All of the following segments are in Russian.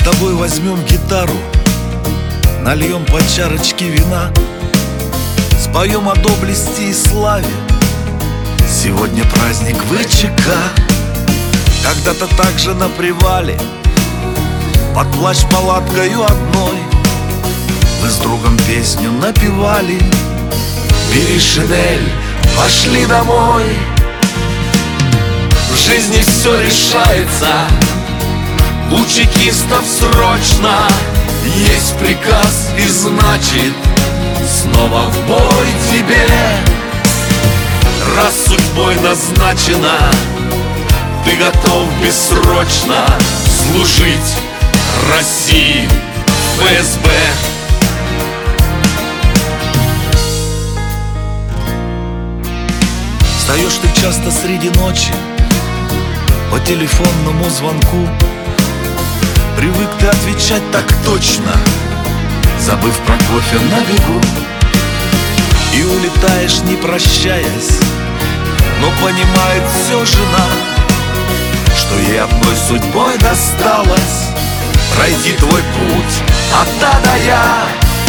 тобой возьмем гитару, нальем по чарочке вина, споем о доблести и славе. Сегодня праздник ВЧК. Когда-то также на привале, под плащ палаткою одной, вы с другом песню напевали. Бери шинель, пошли домой. В жизни все решается, у чекистов срочно есть приказ, и значит снова в бой тебе. Раз судьбой назначена, ты готов бессрочно служить России, ФСБ. Встаешь ты часто среди ночи по телефонному звонку. Привык ты отвечать так точно, забыв про кофе на бегу. И улетаешь, не прощаясь, но понимает все жена, что ей одной судьбой досталось пройти твой путь от А до Я.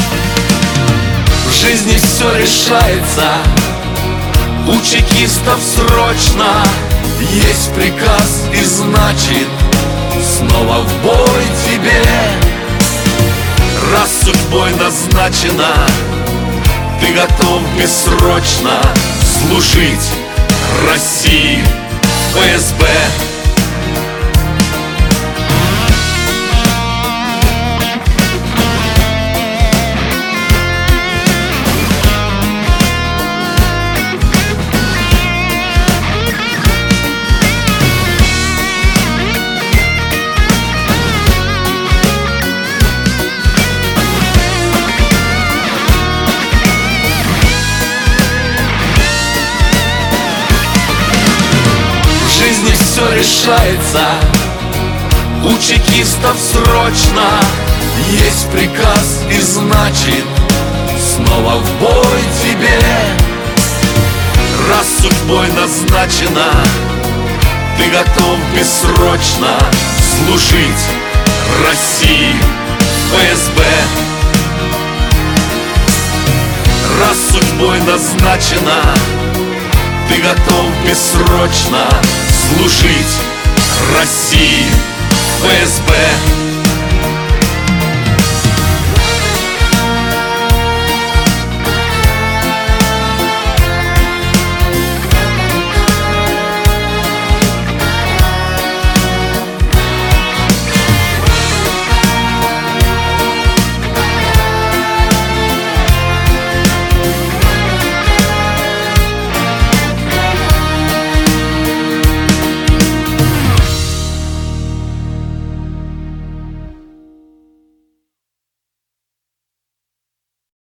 В жизни все решается, у чекистов срочно есть приказ, и значит снова в бой тебе. Раз судьбой назначена, ты готов бессрочно служить России, ФСБ. Все решается, у чекистов срочно есть приказ, и значит снова в бой тебе. Раз судьбой назначена, ты готов бессрочно служить России, ФСБ. Раз судьбой назначена, ты готов бессрочно служить России.